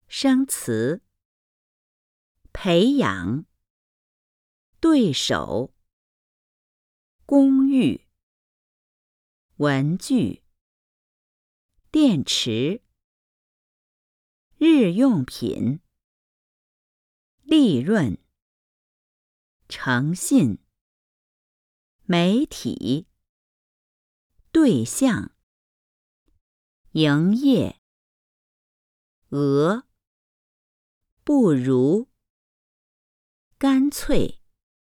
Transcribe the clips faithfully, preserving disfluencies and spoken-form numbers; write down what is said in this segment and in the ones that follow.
生词，培养，对手，公寓，文具，电池，日用品，利润，诚信，媒体，对象，营业，额，不如，干脆，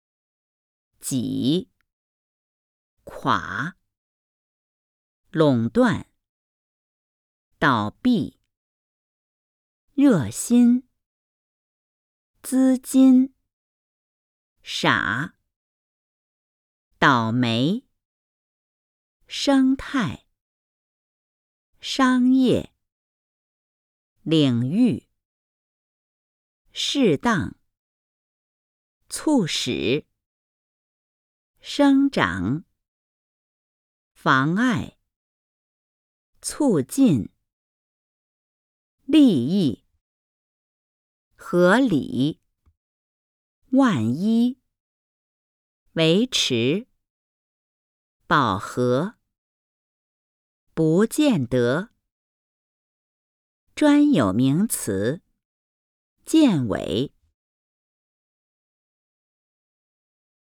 挤，垮，垄断，倒闭，热心，资金，傻，倒霉，生态，商业，领域，适当，促使，生长，妨碍，促进，利益，合理，万一，维持，饱和，不见得，专有名词，见尾。